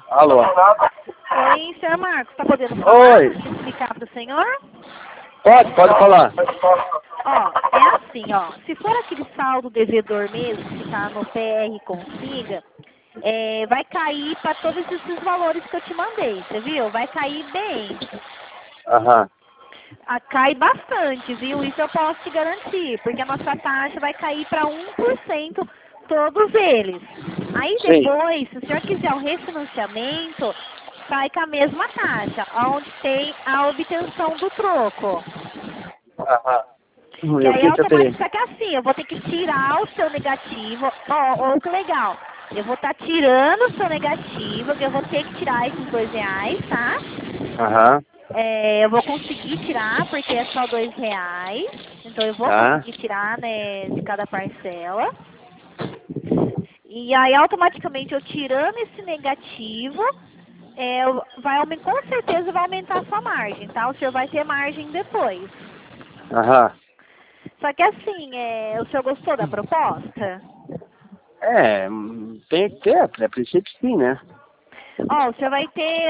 Alô? Oi, senhor Marcos, tá podendo falar? Oi. Explicar pro senhor? Pode falar. Ó, é assim, ó. Se for aquele saldo devedor mesmo, que tá no PR Consiga, vai cair para todos esses valores que eu te mandei, você viu? Vai cair bem. Aham. Cai bastante, viu? Isso eu posso te garantir, porque a nossa taxa vai cair para 1% todos eles. Aí Sim. depois, se o senhor quiser o refinanciamento, cai com a mesma taxa, onde tem a obtenção do troco. Aham. Que E o aí é que eu teria? automático, só que assim, eu vou ter que tirar o seu negativo. Ó, que legal. Eu vou estar tirando o seu negativo, que eu vou ter que tirar esses R$2, tá? Aham. Eu vou conseguir tirar, porque é só R$2. Então eu vou Tá. conseguir tirar, né, de cada parcela. E aí automaticamente eu tirando esse negativo, com certeza vai aumentar a sua margem, tá? O senhor vai ter margem depois. Aham. Só que assim, o senhor gostou da proposta? Tem que ter, a princípio sim, né? Ó, o senhor vai ter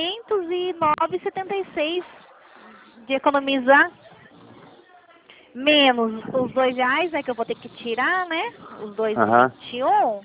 209,76 de economizar, menos os R$2, né, que eu vou ter que tirar, né? Os Aham. 2,21.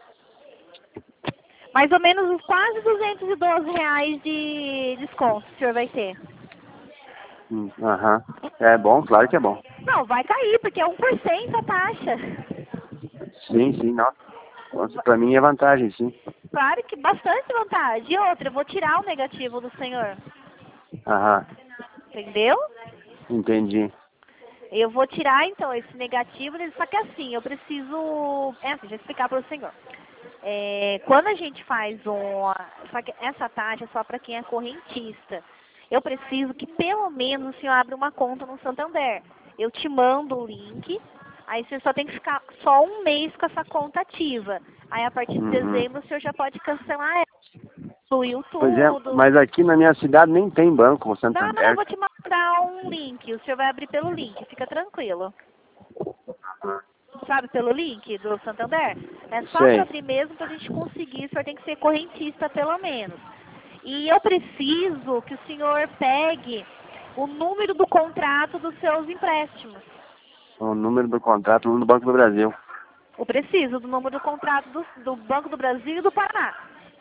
Mais ou menos quase R$212 de desconto o senhor vai ter. Aham. É bom, claro que é bom. Não, vai cair, porque é 1% a taxa. Sim, não. Nossa, pra mim é vantagem, sim. Claro que bastante vantagem. E outra, eu vou tirar o negativo do senhor. Aham. Entendeu? Entendi. Eu vou tirar, então, esse negativo, só que assim, eu preciso... deixa eu explicar para o senhor. Quando a gente faz só que essa taxa é só para quem é correntista. Eu preciso que pelo menos o senhor abra uma conta no Santander. Eu te mando o link, aí você só tem que ficar só um mês com essa conta ativa. Aí a partir de dezembro o senhor já pode cancelar ela. Incluiu Pois é, tudo. mas aqui na minha cidade nem tem banco, o Não, eu Santander. vou te mandar um link. O senhor vai abrir pelo link, fica tranquilo. Sabe, pelo link do Santander? É só para Sei. abrir mesmo para a gente conseguir, o senhor tem que ser correntista pelo menos. E eu preciso que o senhor pegue o número do contrato dos seus empréstimos. O número do contrato no Banco do Brasil. Eu preciso do número do contrato do Banco do Brasil e do Paraná.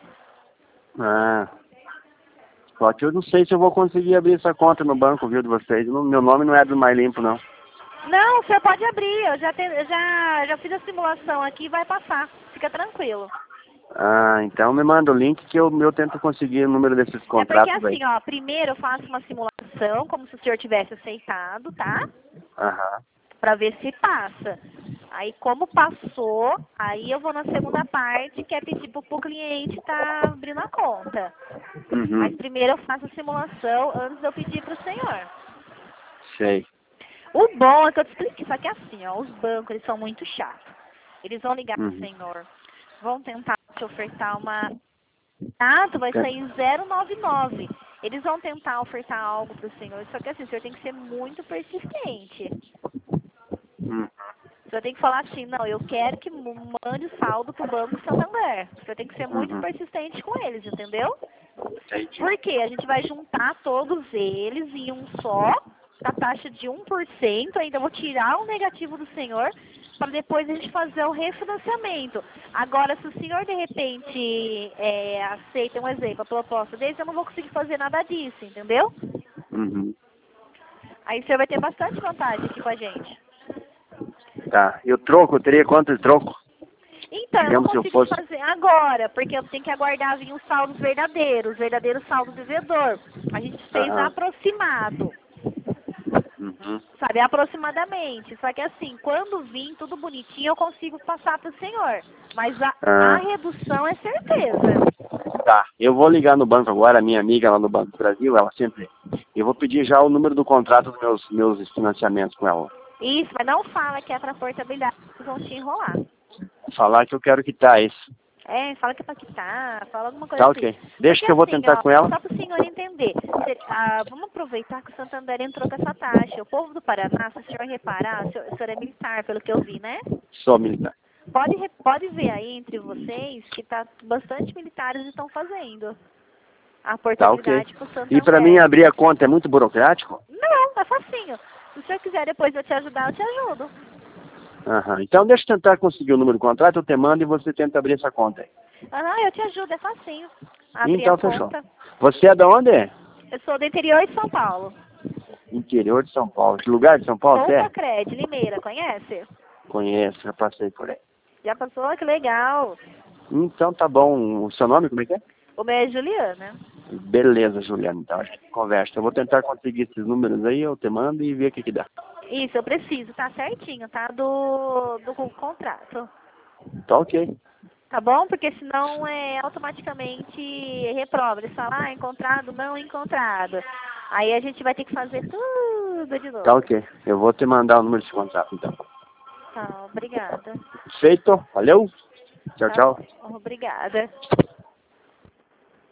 Ah. Só que eu não sei se eu vou conseguir abrir essa conta no banco, viu, de vocês. Meu nome não é do Mais Limpo, não. Não, o senhor pode abrir. Eu já fiz a simulação aqui e vai passar. Fica tranquilo. Ah, então me manda o link que eu tento conseguir o número desses É porque contratos aí. assim, ó, primeiro eu faço uma simulação, como se o senhor tivesse aceitado, tá? Aham. Pra ver se passa. Aí como passou, aí eu vou na segunda parte, que é pedir pro cliente tá abrindo a conta. Mas Uhum. primeiro eu faço a simulação antes de eu pedir pro senhor. Sei. O bom é que eu te expliquei, só que assim, ó, os bancos, eles são muito chatos. Eles vão ligar pro Uhum. senhor, vão tentar te ofertar uma... tu vai sair 0,99. Eles vão tentar ofertar algo pro senhor, só que assim, o senhor tem que ser muito persistente. Uhum. O senhor tem que falar assim, não, eu quero que mande o saldo pro Banco Santander. O senhor tem que ser muito Uhum. persistente com eles, entendeu? Entendi. Porque a gente vai juntar todos eles em um só, a taxa de 1%, ainda vou tirar o negativo do senhor, para depois a gente fazer o refinanciamento. Agora, se o senhor de repente aceita, um exemplo, a proposta deles, eu não vou conseguir fazer nada disso, entendeu? Uhum. Aí o senhor vai ter bastante vantagem aqui com a gente. Tá. E o troco, eu teria quanto de troco? Então, eu não Digamos se eu consigo fosse... fazer agora, porque eu tenho que aguardar vir os saldos verdadeiros, os verdadeiros saldos devedor. A gente fez Aham. aproximado, Uhum. sabe, aproximadamente. Só que assim, quando vir tudo bonitinho, eu consigo passar para o senhor. Mas a Ah, redução é certeza. tá. Eu vou ligar no banco agora, a minha amiga lá no Banco do Brasil, ela sempre... Eu vou pedir já o número do contrato dos meus financiamentos com ela. Isso, mas não fala que é para portabilidade, eles vão te enrolar. Falar que eu quero quitar isso. Fala que é para quitar, fala alguma coisa Tá, assim. ok. Deixa Porque que eu vou assim, tentar ó, com ela. só para o senhor entender, vamos aproveitar que o Santander entrou com essa taxa. O povo do Paraná, se o senhor reparar, o senhor é militar, pelo que eu vi, né? Sou militar. Pode ver aí entre vocês que tá bastante militares estão fazendo a Tá, ok. portabilidade pro Santander. E para mim abrir a conta é muito burocrático? Não, é facinho. Se o senhor quiser depois eu te ajudar, eu te ajudo. Aham. Então deixa eu tentar conseguir o número do contrato, eu te mando e você tenta abrir essa conta aí. Eu te ajudo, é facinho. Abrir Então a fechou. conta. Você é de onde? Eu sou do interior de São Paulo. Interior de São Paulo. Que lugar de São Paulo você é? Cred, Limeira, conhece? Conheço, já passei por aí. Já passou? Que legal. Então tá bom. O seu nome como é que é? O meu é Juliana. Beleza, Juliana. Então a gente conversa. Eu vou tentar conseguir esses números aí, eu te mando e ver o que dá. Isso, eu preciso, tá certinho, tá? Do contrato. Tá ok. Tá bom? Porque senão automaticamente reprova. Eles falam, encontrado, não encontrado. Aí a gente vai ter que fazer tudo de novo. Tá ok. Eu vou te mandar o número de contrato então. Tá, obrigada. Feito. Valeu. Tchau, Tá tchau. bom, obrigada.